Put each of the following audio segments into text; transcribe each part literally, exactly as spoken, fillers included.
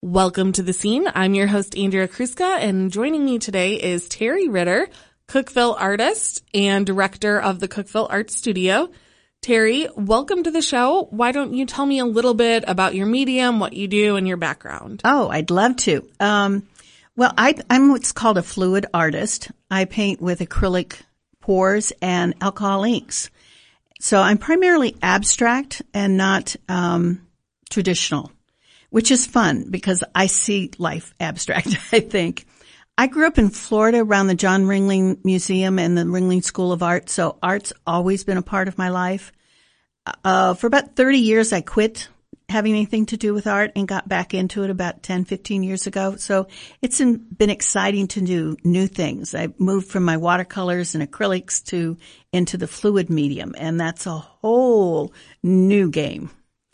Welcome to The Scene. I'm your host, Andrea Kruska, and joining me today is Terry Ritter, Cookeville artist and director of the Cookeville Art Studio. Terry, welcome to the show. Why don't you tell me a little bit about your medium, what you do, and your background? Oh, I'd love to. Um, well, I, I'm what's called a fluid artist. I paint with acrylic pours and alcohol inks. So I'm primarily abstract and not um, traditional, which is fun because I see life abstract, I think. I grew up in Florida around the John Ringling Museum and the Ringling School of Art, so art's always been a part of my life. Uh, for about thirty years, I quit having anything to do with art and got back into it about ten, fifteen years ago. So it's been exciting to do new things. I moved from my watercolors and acrylics to into the fluid medium, and that's a whole new game.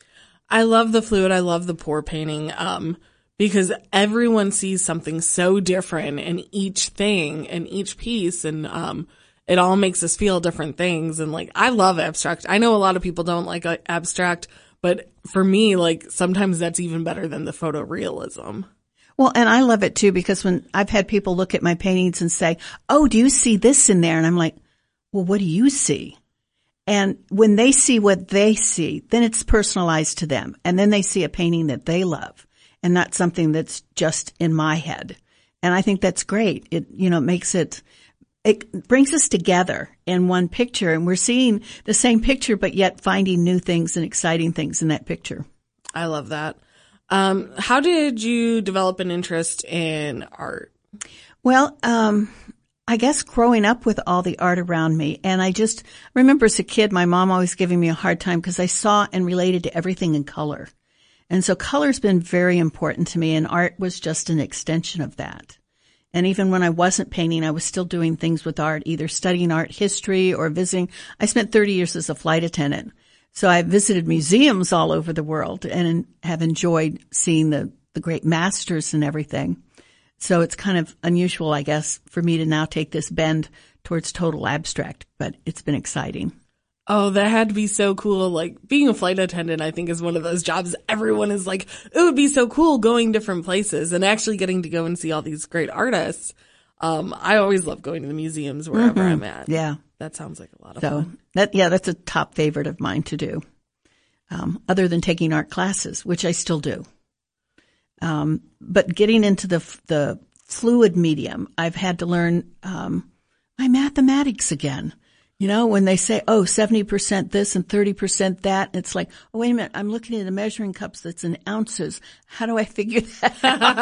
I love the fluid. I love the pour painting, um, because everyone sees something so different in each thing and each piece. And, um, it all makes us feel different things. And like, I love abstract. I know a lot of people don't like uh, abstract, but for me, like sometimes that's even better than the photorealism. Well, and I love it too, because when I've had people look at my paintings and say, "Oh, do you see this in there?" And I'm like, "Well, what do you see?" And when they see what they see, then it's personalized to them. And then they see a painting that they love and not something that's just in my head. And I think that's great. It, you know, makes it, it brings us together in one picture, and we're seeing the same picture, but yet finding new things and exciting things in that picture. I love that. Um, how did you develop an interest in art? Well, um, I guess growing up with all the art around me, and I just remember as a kid, my mom always giving me a hard time because I saw and related to everything in color. And so color's been very important to me, and art was just an extension of that. And even when I wasn't painting, I was still doing things with art, either studying art history or visiting. I spent thirty years as a flight attendant. So I visited museums all over the world and have enjoyed seeing the, the great masters and everything. So it's kind of unusual, I guess, for me to now take this bend towards total abstract, but it's been exciting. Oh, that had to be so cool. Like being a flight attendant, I think is one of those jobs everyone is like, it would be so cool going different places and actually getting to go and see all these great artists. Um, I always love going to the museums wherever mm-hmm. I'm at. Yeah. That sounds like a lot of so fun. That, yeah, that's a top favorite of mine to do. Um, other than taking art classes, which I still do. Um, but getting into the, the fluid medium, I've had to learn, um, my mathematics again. You know, when they say, oh, seventy percent this and thirty percent that, it's like, oh, wait a minute, I'm looking at a measuring cups that's in ounces. How do I figure that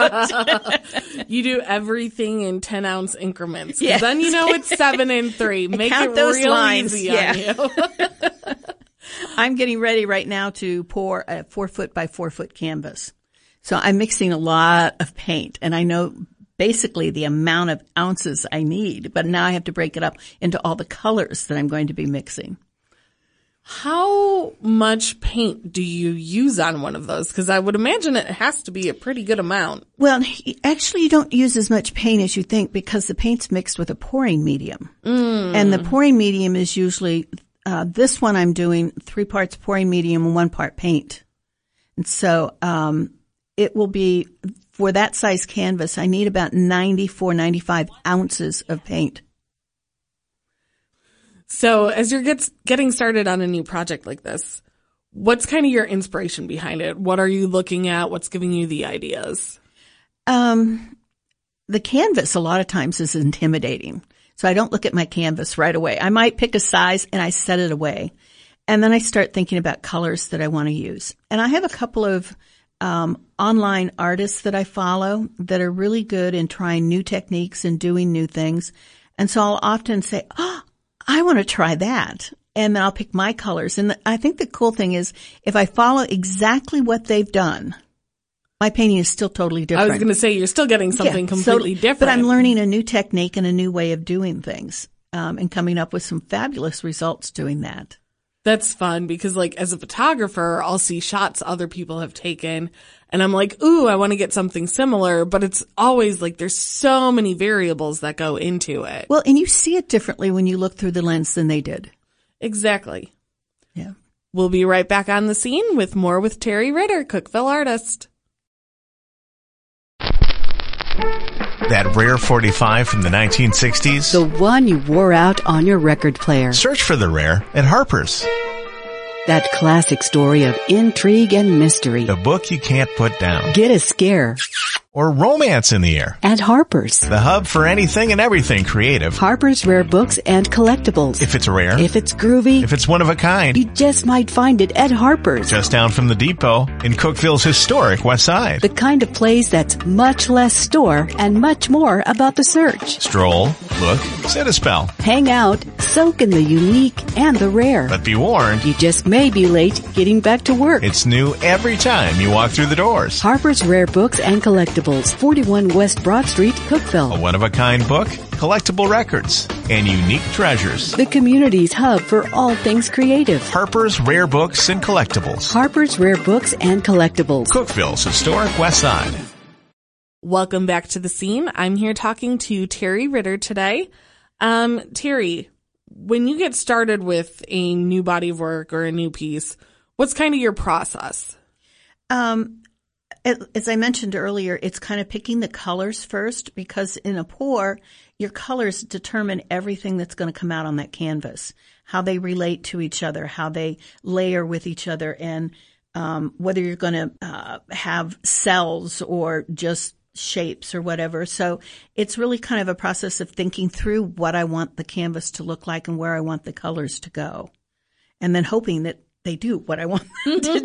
out? You do everything in ten ounce increments. Yes. Then you know it's seven and three. Make Count it those real lines. easy Yeah. on you. I'm getting ready right now to pour a four foot by four foot canvas. So I'm mixing a lot of paint, and I know basically the amount of ounces I need, but now I have to break it up into all the colors that I'm going to be mixing. How much paint do you use on one of those? Because I would imagine it has to be a pretty good amount. Well, actually you don't use as much paint as you think because the paint's mixed with a pouring medium. Mm. And the pouring medium is usually, uh, this one I'm doing three parts pouring medium and one part paint. And so, um, it will be, for that size canvas, I need about ninety-four, ninety-five ounces of paint. So as you're get, getting started on a new project like this, what's kind of your inspiration behind it? What are you looking at? What's giving you the ideas? Um, the canvas a lot of times is intimidating. So I don't look at my canvas right away. I might pick a size and I set it away. And then I start thinking about colors that I want to use. And I have a couple of Um, online artists that I follow that are really good in trying new techniques and doing new things. And so I'll often say, oh, I want to try that. And then I'll pick my colors. And I think the cool thing is if I follow exactly what they've done, my painting is still totally different. I was going to say you're still getting something yeah, completely so, different. But I'm learning a new technique and a new way of doing things, um, and coming up with some fabulous results doing that. That's fun because like as a photographer, I'll see shots other people have taken and I'm like, ooh, I want to get something similar, but it's always like there's so many variables that go into it. Well, and you see it differently when you look through the lens than they did. Exactly. Yeah. We'll be right back on the scene with more with Terry Ritter, Cookeville artist. That rare forty-five from the nineteen sixties? The one you wore out on your record player. Search for the rare at Harper's. That classic story of intrigue and mystery. The book you can't put down. Get a scare. Or romance in the air. At Harper's. The hub for anything and everything creative. Harper's Rare Books and Collectibles. If it's rare. If it's groovy. If it's one of a kind. You just might find it at Harper's. Just down from the depot in Cookeville's historic West Side. The kind of place that's much less store and much more about the search. Stroll, look, sit a spell. Hang out, soak in the unique and the rare. But be warned. You just may be late getting back to work. It's new every time you walk through the doors. Harper's Rare Books and Collectibles. forty-one West Broad Street, Cookeville. A one-of-a-kind book, collectible records, and unique treasures. The community's hub for all things creative. Harper's Rare Books and Collectibles. Harper's Rare Books and Collectibles. Cookeville's historic West Side. Welcome back to the scene. I'm here talking to Terry Ritter today. Um, Terry, when you get started with a new body of work or a new piece, what's kind of your process? Um, As I mentioned earlier, it's kind of picking the colors first, because in a pour, your colors determine everything that's going to come out on that canvas, how they relate to each other, how they layer with each other, and um, whether you're going to uh, have cells or just shapes or whatever. So it's really kind of a process of thinking through what I want the canvas to look like and where I want the colors to go, and then hoping that they do what I want them to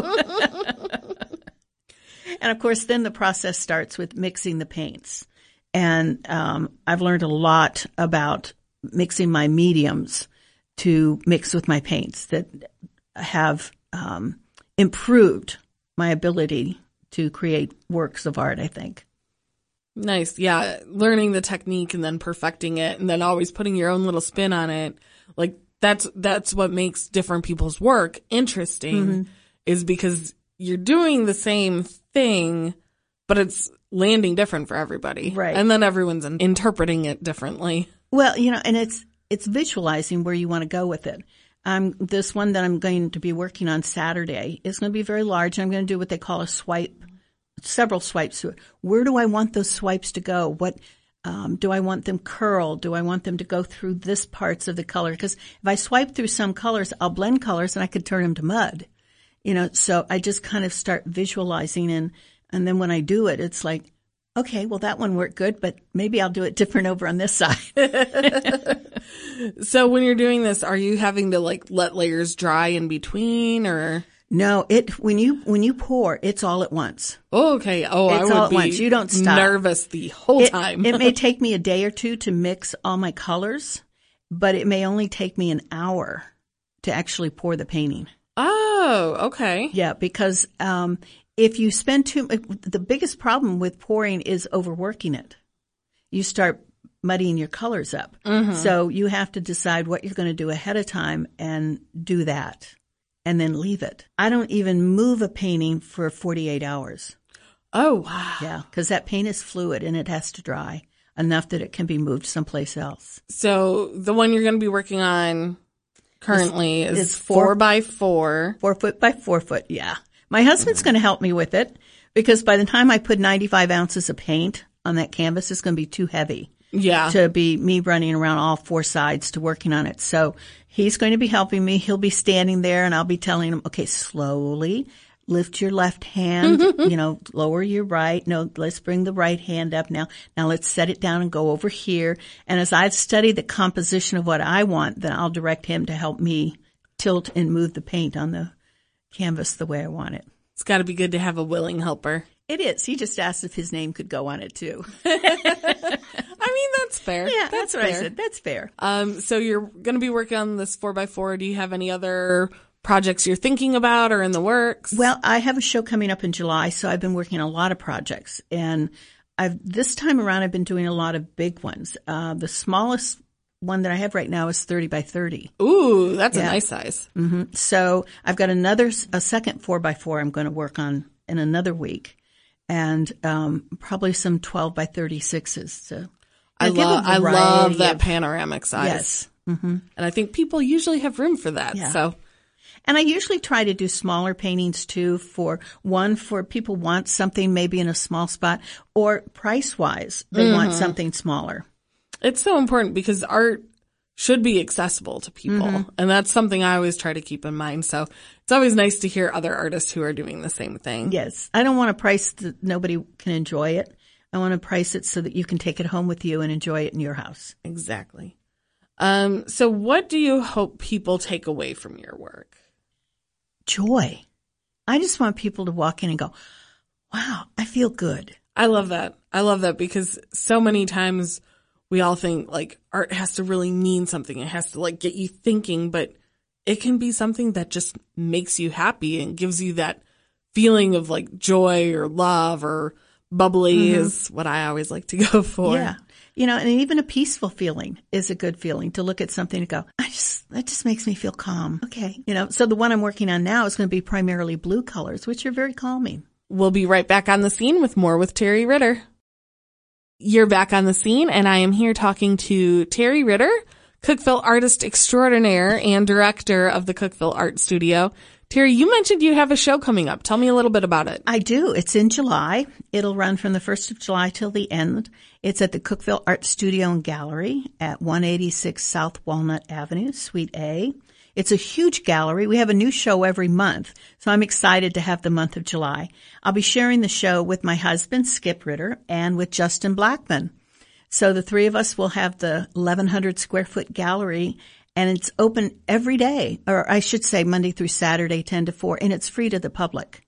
do. And, of course, then the process starts with mixing the paints. And um, I've learned a lot about mixing my mediums to mix with my paints that have um, improved my ability to create works of art, I think. Nice. Yeah. Learning the technique and then perfecting it and then always putting your own little spin on it. Like, that's that's what makes different people's work interesting, mm-hmm. is because you're doing the same thing, but it's landing different for everybody. Right. And then everyone's interpreting it differently. Well, you know, and it's it's visualizing where you want to go with it. Um, this one that I'm going to be working on Saturday is going to be very large. I'm going to do what they call a swipe, several swipes through it. Where do I want those swipes to go? What um, do I want them curled? Do I want them to go through this parts of the color? Because if I swipe through some colors, I'll blend colors and I could turn them to mud. You know, so I just kind of start visualizing, and, and then when I do it, it's like, okay, well, that one worked good, but maybe I'll do it different over on this side. So when you're doing this, are you having to like let layers dry in between, or? No, it, when you, when you pour, it's all at once. Oh, okay. Oh, it's I would all at be once. You don't stop. Nervous the whole it, time. It may take me a day or two to mix all my colors, but it may only take me an hour to actually pour the painting. Oh, okay. Yeah, because um, if you spend too, the biggest problem with pouring is overworking it. You start muddying your colors up. Mm-hmm. So you have to decide what you're going to do ahead of time and do that, and then leave it. I don't even move a painting for forty-eight hours. Oh, wow. Yeah, because that paint is fluid and it has to dry enough that it can be moved someplace else. So the one you're going to be working on currently it's, is it's four, four by four. Four foot by four foot, yeah. My husband's going to help me with it, because by the time I put ninety-five ounces of paint on that canvas, it's going to be too heavy. Yeah. To be me running around all four sides to working on it. So he's going to be helping me. He'll be standing there and I'll be telling him, okay, slowly lift your left hand, you know, lower your right. No, let's bring the right hand up now. Now let's set it down and go over here. And as I've studied the composition of what I want, then I'll direct him to help me tilt and move the paint on the canvas the way I want it. It's got to be good to have a willing helper. It is. He just asked if his name could go on it too. I mean, that's fair. Yeah, that's, that's what fair. I said. That's fair. Um, so you're going to be working on this four by four. Do you have any other projects you're thinking about or in the works? Well, I have a show coming up in July, so I've been working on a lot of projects. And I've this time around, I've been doing a lot of big ones. Uh, the smallest one that I have right now is thirty by thirty. Ooh, that's yeah. a nice size. Mm-hmm. So I've got another, a second four by four I'm going to work on in another week. And um, probably some twelve by thirty-sixes. So I love, I love that of, panoramic size. Yes. Mm-hmm. And I think people usually have room for that. Yeah. So And I usually try to do smaller paintings too for one, for people want something maybe in a small spot, or price wise, they mm-hmm. want something smaller. It's so important because art should be accessible to people. Mm-hmm. And that's something I always try to keep in mind. So it's always nice to hear other artists who are doing the same thing. Yes. I don't want to price that nobody can enjoy it. I want to price it so that you can take it home with you and enjoy it in your house. Exactly. Um, so what do you hope people take away from your work? Joy. I just want people to walk in and go, wow, I feel good. I love that. I love that because so many times we all think like art has to really mean something. It has to like get you thinking, but it can be something that just makes you happy and gives you that feeling of like joy or love or bubbly mm-hmm. is what I always like to go for. Yeah. You know, and even a peaceful feeling is a good feeling to look at something and go, I just, that just makes me feel calm. Okay. You know, so the one I'm working on now is going to be primarily blue colors, which are very calming. We'll be right back on the scene with more with Terry Ritter. You're back on the scene, and I am here talking to Terry Ritter, Cookeville artist extraordinaire and director of the Cookeville Art Studio. Terry, you mentioned you have a show coming up. Tell me a little bit about it. I do. It's in July. It'll run from the first of July till the end. It's at the Cookeville Art Studio and Gallery at one eighty-six South Walnut Avenue, Suite A. It's a huge gallery. We have a new show every month, so I'm excited to have the month of July. I'll be sharing the show with my husband, Skip Ritter, and with Justin Blackman. So the three of us will have the eleven hundred square foot gallery, and it's open every day, or I should say Monday through Saturday, ten to four, and it's free to the public.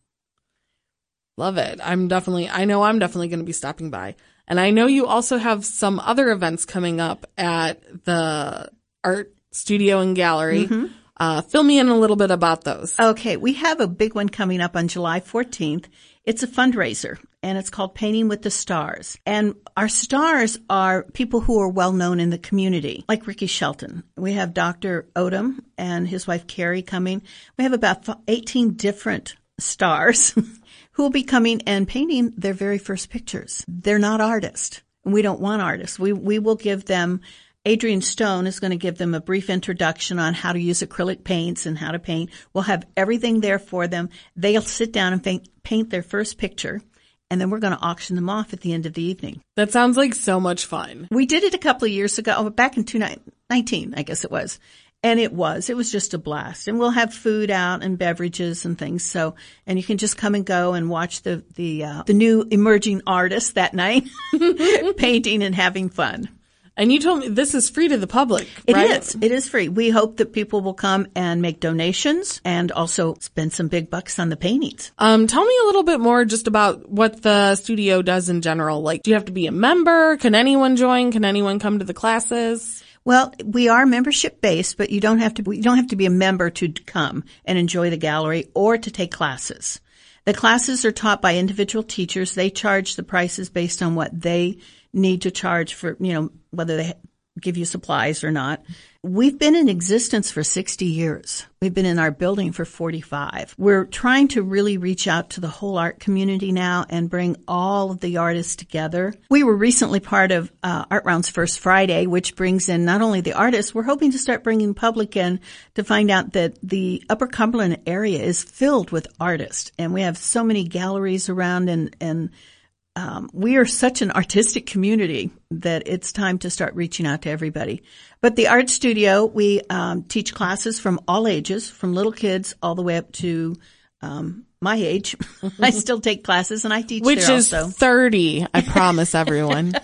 Love it. I'm definitely, I know I'm definitely going to be stopping by. And I know you also have some other events coming up at the Art Studio and Gallery. Mm-hmm. Uh, fill me in a little bit about those. Okay. We have a big one coming up on July fourteenth. It's a fundraiser, and it's called Painting with the Stars. And our stars are people who are well known in the community, like Ricky Shelton. We have Doctor Odom and his wife Carrie coming. We have about eighteen different stars who will be coming and painting their very first pictures. They're not artists, and we don't want artists. We we will give them, Adrian Stone is going to give them a brief introduction on how to use acrylic paints and how to paint. We'll have everything there for them. They'll sit down and paint, paint their first picture, and then we're going to auction them off at the end of the evening. That sounds like so much fun. We did it a couple of years ago, back in twenty nineteen, I guess it was. And it was. It was just a blast. And we'll have food out and beverages and things. So, and you can just come and go and watch the, the, uh, the new emerging artists that night painting and having fun. And you told me this is free to the public, right? It is. It is free. We hope that people will come and make donations and also spend some big bucks on the paintings. Um, tell me a little bit more just about what the studio does in general. Like, do you have to be a member? Can anyone join? Can anyone come to the classes? Well, we are membership based, but you don't have to, you don't have to be a member to come and enjoy the gallery or to take classes. The classes are taught by individual teachers. They charge the prices based on what they need to charge for, you know, whether they give you supplies or not. We've been in existence for sixty years. We've been in our building for forty-five. We're trying to really reach out to the whole art community now and bring all of the artists together. We were recently part of uh, Art Round's First Friday, which brings in not only the artists, we're hoping to start bringing public in to find out that the Upper Cumberland area is filled with artists. And we have so many galleries around, and, and Um, we are such an artistic community that it's time to start reaching out to everybody. But the art studio, we um, teach classes from all ages, from little kids all the way up to um, my age. I still take classes, and I teach Which there is also. thirty, I promise everyone.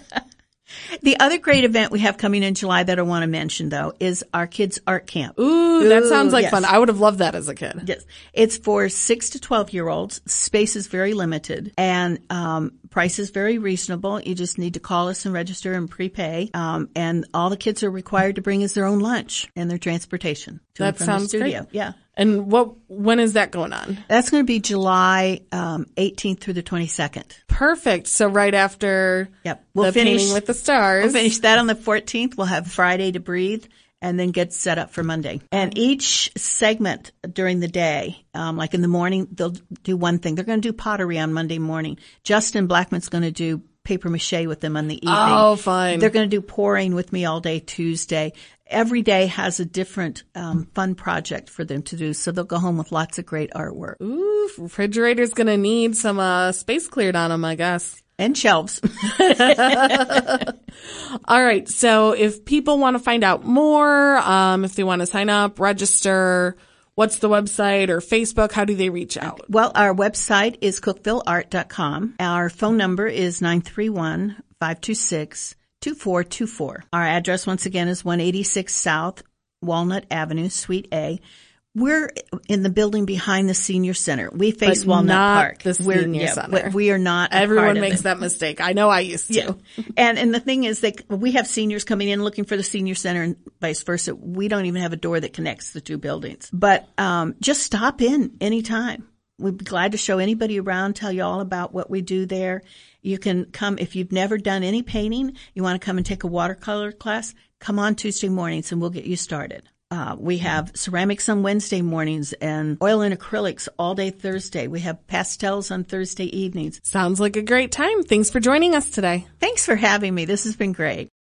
The other great event we have coming in July that I want to mention, though, is our kids' art camp. Ooh, that sounds like yes. fun. I would have loved that as a kid. Yes. It's for six to twelve-year-olds. Space is very limited, and um price is very reasonable. You just need to call us and register and prepay. Um and all the kids are required to bring is their own lunch and their transportation to that and from sounds the studio. Great. Yeah. And what, when is that going on? That's going to be July um eighteenth through the twenty-second. Perfect. So right after yep. we'll the finish, Painting with the Stars. We'll finish that on the fourteenth. We'll have Friday to breathe and then get set up for Monday. And each segment during the day, um like in the morning, they'll do one thing. They're going to do pottery on Monday morning. Justin Blackman's going to do paper mache with them on the evening. Oh, fun. They're going to do pouring with me all day Tuesday. Every day has a different um, fun project for them to do, so they'll go home with lots of great artwork. Ooh, refrigerator's going to need some uh, space cleared on them, I guess. And shelves. All right. So if people want to find out more, um, if they want to sign up, register, what's the website or Facebook? How do they reach out? Well, our website is cookeville art dot com. Our phone number is nine three one, five two six, two four two four. Our address, once again, is one eighty-six South Walnut Avenue, Suite A. We're in the building behind the senior center. We face But Walnut not Park. the We're, senior yeah, center. We, we are not. a Everyone part of makes it. that mistake. I know I used to. Yeah. And and the thing is that we have seniors coming in looking for the senior center and vice versa. We don't even have a door that connects the two buildings. But um just stop in anytime. We'd be glad to show anybody around, tell you all about what we do there. You can come if you've never done any painting, you want to come and take a watercolor class, come on Tuesday mornings and we'll get you started. Uh, we have ceramics on Wednesday mornings and oil and acrylics all day Thursday. We have pastels on Thursday evenings. Sounds like a great time. Thanks for joining us today. Thanks for having me. This has been great.